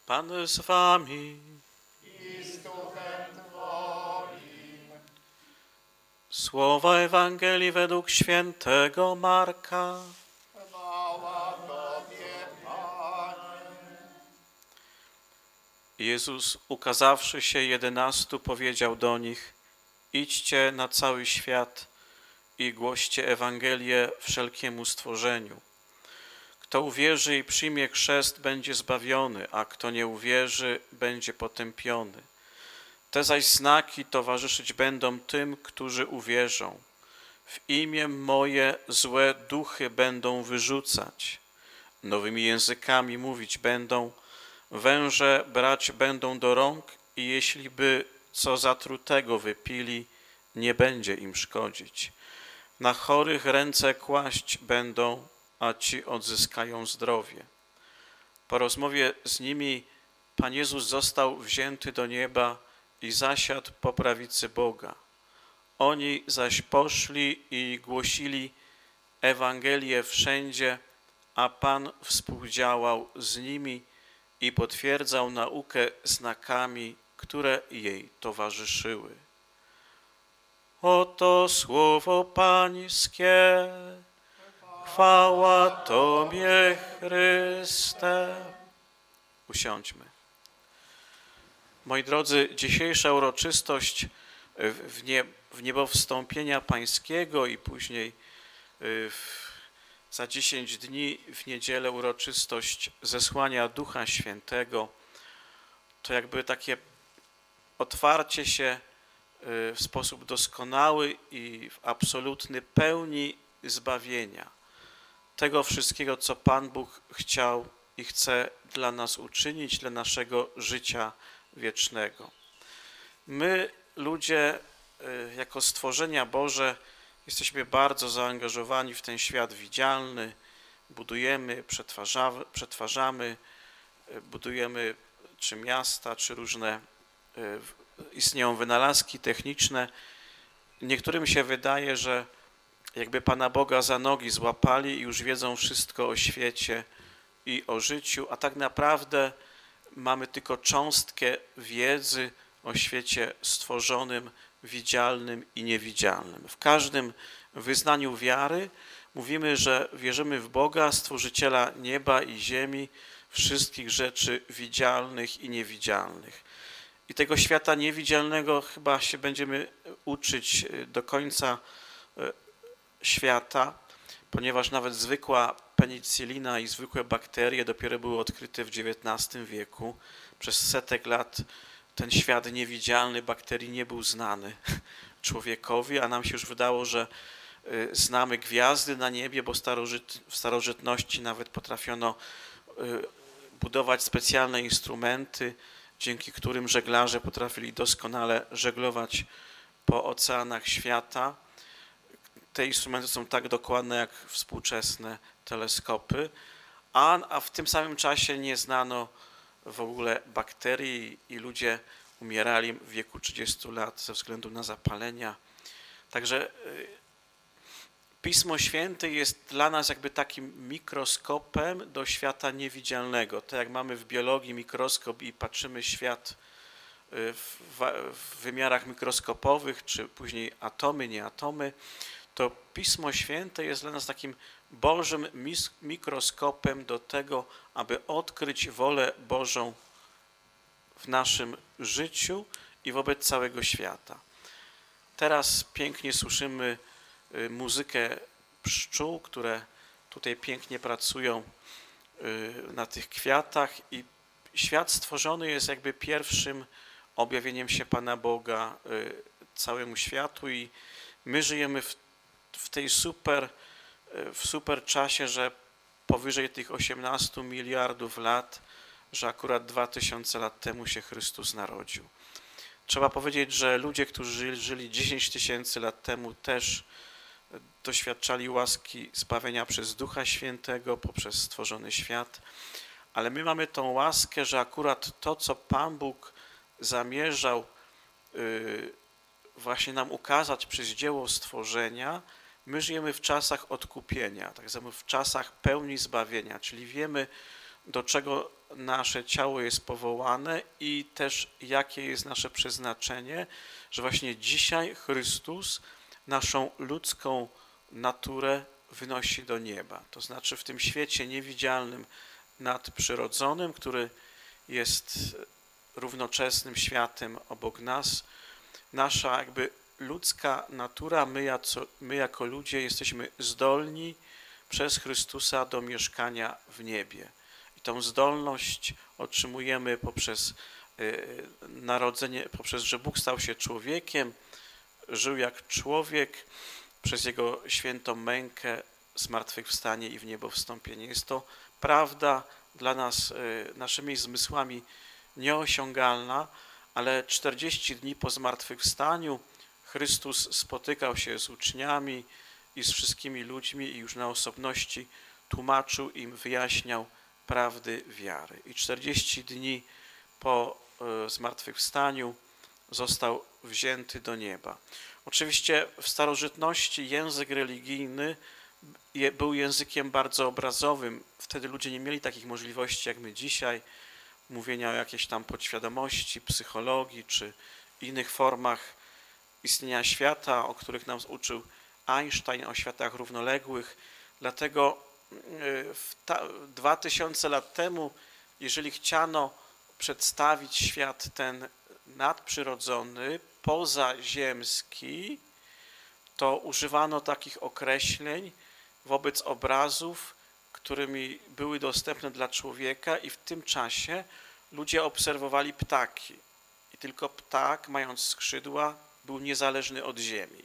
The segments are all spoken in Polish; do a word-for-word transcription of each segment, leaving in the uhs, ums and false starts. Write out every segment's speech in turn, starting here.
Pan z wami. I z duchem Twoim. Słowa Ewangelii według świętego Marka. Chwała Tobie, Panie. Jezus, ukazawszy się jedenastu, powiedział do nich: idźcie na cały świat i głoście Ewangelię wszelkiemu stworzeniu. Kto uwierzy i przyjmie chrzest, będzie zbawiony, a kto nie uwierzy, będzie potępiony. Te zaś znaki towarzyszyć będą tym, którzy uwierzą. W imię moje złe duchy będą wyrzucać, nowymi językami mówić będą, węże brać będą do rąk i jeśli by co zatrutego wypili, nie będzie im szkodzić. Na chorych ręce kłaść będą, a ci odzyskają zdrowie. Po rozmowie z nimi Pan Jezus został wzięty do nieba i zasiadł po prawicy Boga. Oni zaś poszli i głosili Ewangelię wszędzie, a Pan współdziałał z nimi i potwierdzał naukę znakami, które jej towarzyszyły. Oto słowo Pańskie. Chwała Tobie, Chryste. Usiądźmy. Moi drodzy, dzisiejsza uroczystość w, nie, w niebowstąpienia Pańskiego i później w, za dziesięć dni w niedzielę uroczystość zesłania Ducha Świętego, to jakby takie otwarcie się w sposób doskonały i w absolutny pełni zbawienia. Tego wszystkiego, co Pan Bóg chciał i chce dla nas uczynić, dla naszego życia wiecznego. My, ludzie, jako stworzenia Boże, jesteśmy bardzo zaangażowani w ten świat widzialny, budujemy, przetwarzamy, przetwarzamy budujemy czy miasta, czy różne istnieją wynalazki techniczne. Niektórym się wydaje, że jakby Pana Boga za nogi złapali i już wiedzą wszystko o świecie i o życiu, a tak naprawdę mamy tylko cząstkę wiedzy o świecie stworzonym, widzialnym i niewidzialnym. W każdym wyznaniu wiary mówimy, że wierzymy w Boga, Stworzyciela nieba i ziemi, wszystkich rzeczy widzialnych i niewidzialnych. I tego świata niewidzialnego chyba się będziemy uczyć do końca świata, ponieważ nawet zwykła penicylina i zwykłe bakterie dopiero były odkryte w dziewiętnastym wieku. Przez setek lat ten świat niewidzialny bakterii nie był znany człowiekowi, a nam się już wydało, że znamy gwiazdy na niebie, bo starożyt, w starożytności nawet potrafiono budować specjalne instrumenty, dzięki którym żeglarze potrafili doskonale żeglować po oceanach świata. Te instrumenty są tak dokładne jak współczesne teleskopy, a, a w tym samym czasie nie znano w ogóle bakterii i ludzie umierali w wieku trzydziestu lat ze względu na zapalenia. Także Pismo Święte jest dla nas jakby takim mikroskopem do świata niewidzialnego. Tak jak mamy w biologii mikroskop i patrzymy świat w, w wymiarach mikroskopowych, czy później atomy, nie atomy, to Pismo Święte jest dla nas takim Bożym mikroskopem do tego, aby odkryć wolę Bożą w naszym życiu i wobec całego świata. Teraz pięknie słyszymy muzykę pszczół, które tutaj pięknie pracują na tych kwiatach i świat stworzony jest jakby pierwszym objawieniem się Pana Boga całemu światu i my żyjemy w, w tej super, w super czasie, że powyżej tych osiemnastu miliardów lat, że akurat dwa tysiące lat temu się Chrystus narodził. Trzeba powiedzieć, że ludzie, którzy żyli dziesięć tysięcy lat temu, też doświadczali łaski zbawienia przez Ducha Świętego, poprzez stworzony świat, ale my mamy tą łaskę, że akurat to, co Pan Bóg zamierzał yy, właśnie nam ukazać przez dzieło stworzenia, my żyjemy w czasach odkupienia, tak zwane w czasach pełni zbawienia, czyli wiemy, do czego nasze ciało jest powołane i też jakie jest nasze przeznaczenie, że właśnie dzisiaj Chrystus naszą ludzką naturę wynosi do nieba. To znaczy w tym świecie niewidzialnym, nadprzyrodzonym, który jest równoczesnym światem obok nas, nasza jakby ludzka natura, my, jaco, my jako ludzie jesteśmy zdolni przez Chrystusa do mieszkania w niebie. I tą zdolność otrzymujemy poprzez y, narodzenie, poprzez, że Bóg stał się człowiekiem, żył jak człowiek, przez Jego świętą mękę, zmartwychwstanie i w niebo wstąpienie. Jest to prawda dla nas, y, naszymi zmysłami nieosiągalna, ale czterdzieści dni po zmartwychwstaniu Chrystus spotykał się z uczniami i z wszystkimi ludźmi i już na osobności tłumaczył im, wyjaśniał prawdy wiary. I czterdzieści dni po y, zmartwychwstaniu został wzięty do nieba. Oczywiście w starożytności język religijny był językiem bardzo obrazowym. Wtedy ludzie nie mieli takich możliwości jak my dzisiaj, mówienia o jakiejś tam podświadomości, psychologii czy innych formach istnienia świata, o których nam uczył Einstein, o światach równoległych. Dlatego dwa tysiące lat temu, jeżeli chciano przedstawić świat ten nadprzyrodzony, pozaziemski, to używano takich określeń wobec obrazów, którymi były dostępne dla człowieka i w tym czasie ludzie obserwowali ptaki. I tylko ptak, mając skrzydła, był niezależny od ziemi,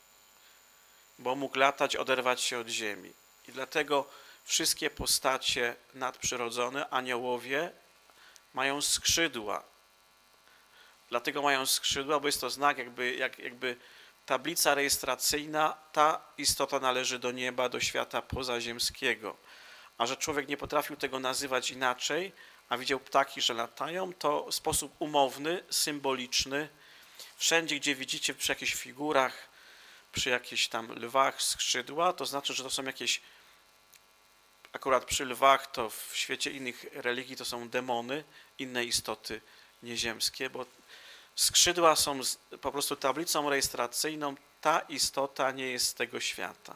bo mógł latać, oderwać się od ziemi. I dlatego wszystkie postacie nadprzyrodzone, aniołowie, mają skrzydła. Dlatego mają skrzydła, bo jest to znak, jakby, jak, jakby tablica rejestracyjna, ta istota należy do nieba, do świata pozaziemskiego. A że człowiek nie potrafił tego nazywać inaczej, a widział ptaki, że latają, to w sposób umowny, symboliczny, wszędzie, gdzie widzicie przy jakichś figurach, przy jakichś tam lwach skrzydła, to znaczy, że to są jakieś, akurat przy lwach, to w świecie innych religii to są demony, inne istoty nieziemskie, bo skrzydła są po prostu tablicą rejestracyjną, ta istota nie jest z tego świata.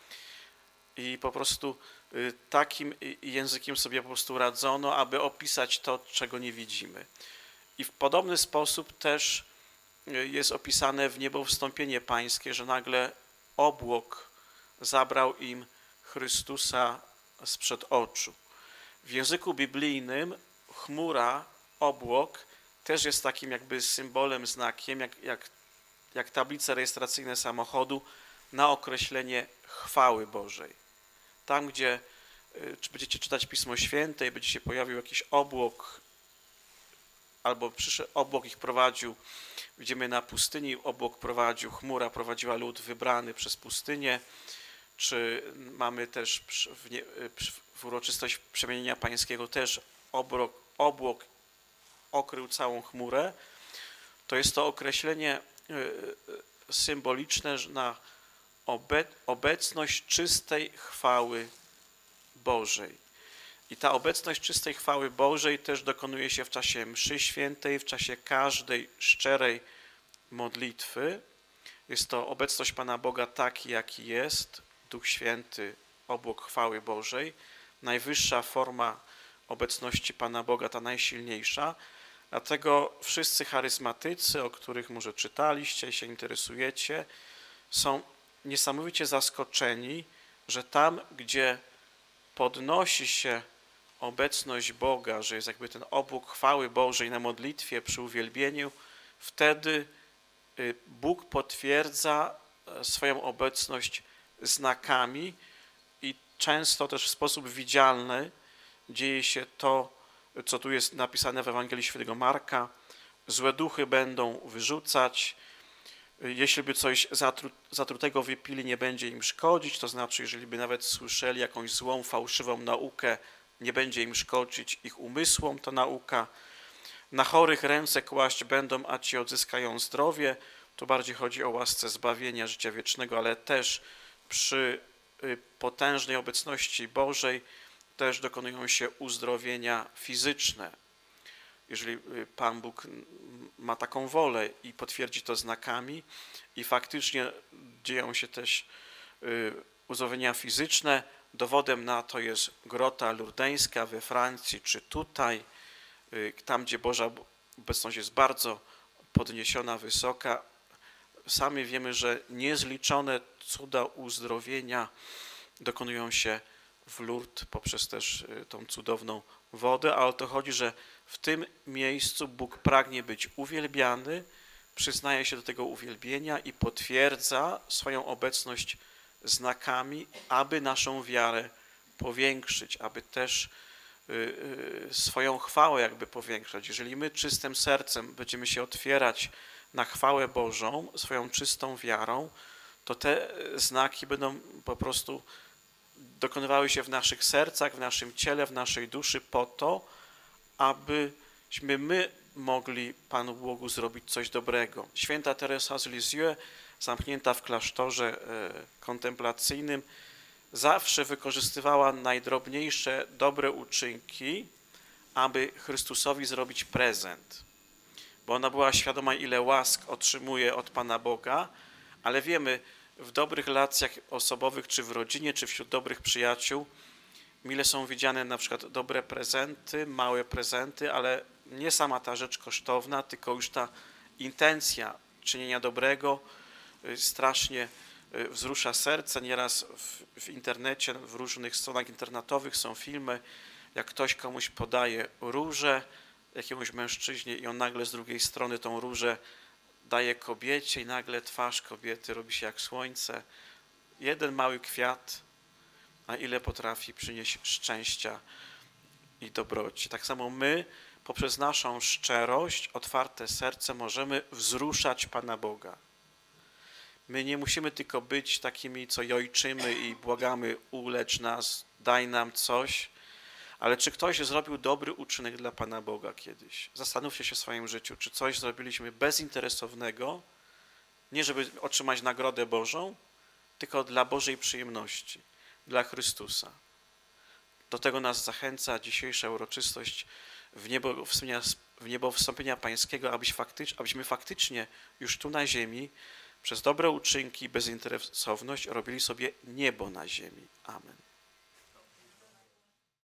I po prostu takim językiem sobie po prostu radzono, aby opisać to, czego nie widzimy. I w podobny sposób też jest opisane w niebo wstąpienie pańskie, że nagle obłok zabrał im Chrystusa sprzed oczu. W języku biblijnym chmura, obłok też jest takim jakby symbolem, znakiem, jak, jak, jak tablice rejestracyjne samochodu na określenie chwały Bożej. Tam, gdzie czy będziecie czytać Pismo Święte i będzie się pojawił jakiś obłok, albo przyszedł obłok ich prowadził, widzimy na pustyni, obłok prowadził, chmura prowadziła lud wybrany przez pustynię, czy mamy też w, nie, w uroczystość przemienienia pańskiego też obłok, obłok okrył całą chmurę, to jest to określenie symboliczne na obecność czystej chwały Bożej. I ta obecność czystej chwały Bożej też dokonuje się w czasie mszy świętej, w czasie każdej szczerej modlitwy. Jest to obecność Pana Boga taki, jaki jest, Duch Święty, obłok chwały Bożej, najwyższa forma obecności Pana Boga, ta najsilniejsza. Dlatego wszyscy charyzmatycy, o których może czytaliście i się interesujecie, są niesamowicie zaskoczeni, że tam, gdzie podnosi się obecność Boga, że jest jakby ten obłok chwały Bożej na modlitwie przy uwielbieniu, wtedy Bóg potwierdza swoją obecność znakami i często też w sposób widzialny dzieje się to, co tu jest napisane w Ewangelii Świętego Marka. Złe duchy będą wyrzucać, jeśli by coś zatru, zatrutego wypili, nie będzie im szkodzić, to znaczy, jeżeli by nawet słyszeli jakąś złą, fałszywą naukę, nie będzie im szkodzić ich umysłom ta nauka. Na chorych ręce kłaść będą, a ci odzyskają zdrowie. Tu bardziej chodzi o łasce zbawienia, życia wiecznego, ale też przy potężnej obecności Bożej też dokonują się uzdrowienia fizyczne. Jeżeli Pan Bóg ma taką wolę i potwierdzi to znakami i faktycznie dzieją się też uzdrowienia fizyczne, dowodem na to jest grota lurdeńska we Francji, czy tutaj, tam gdzie Boża obecność jest bardzo podniesiona, wysoka. Sami wiemy, że niezliczone cuda uzdrowienia dokonują się w Lourdes poprzez też tą cudowną wodę, ale o to chodzi, że w tym miejscu Bóg pragnie być uwielbiany, przyznaje się do tego uwielbienia i potwierdza swoją obecność znakami, aby naszą wiarę powiększyć, aby też swoją chwałę jakby powiększać. Jeżeli my czystym sercem będziemy się otwierać na chwałę Bożą, swoją czystą wiarą, to te znaki będą po prostu dokonywały się w naszych sercach, w naszym ciele, w naszej duszy po to, abyśmy my mogli Panu Bogu zrobić coś dobrego. Święta Teresa z Lisieux, zamknięta w klasztorze kontemplacyjnym, zawsze wykorzystywała najdrobniejsze dobre uczynki, aby Chrystusowi zrobić prezent. Bo ona była świadoma, ile łask otrzymuje od Pana Boga, ale wiemy, w dobrych relacjach osobowych, czy w rodzinie, czy wśród dobrych przyjaciół, mile są widziane na przykład dobre prezenty, małe prezenty, ale nie sama ta rzecz kosztowna, tylko już ta intencja czynienia dobrego strasznie wzrusza serce. Nieraz w, w internecie, w różnych stronach internetowych są filmy, jak ktoś komuś podaje różę, jakiemuś mężczyźnie i on nagle z drugiej strony tą różę daje kobiecie i nagle twarz kobiety robi się jak słońce. Jeden mały kwiat, a ile potrafi przynieść szczęścia i dobroci. Tak samo my poprzez naszą szczerość, otwarte serce możemy wzruszać Pana Boga. My nie musimy tylko być takimi, co jojczymy i błagamy, ulecz nas, daj nam coś, ale czy ktoś zrobił dobry uczynek dla Pana Boga kiedyś? Zastanówcie się w swoim życiu, czy coś zrobiliśmy bezinteresownego, nie żeby otrzymać Nagrodę Bożą, tylko dla Bożej przyjemności, dla Chrystusa. Do tego nas zachęca dzisiejsza uroczystość w niebo, w niebo wstąpienia Pańskiego, abyś faktycz, abyśmy faktycznie już tu na ziemi przez dobre uczynki, bezinteresowność robili sobie niebo na ziemi. Amen.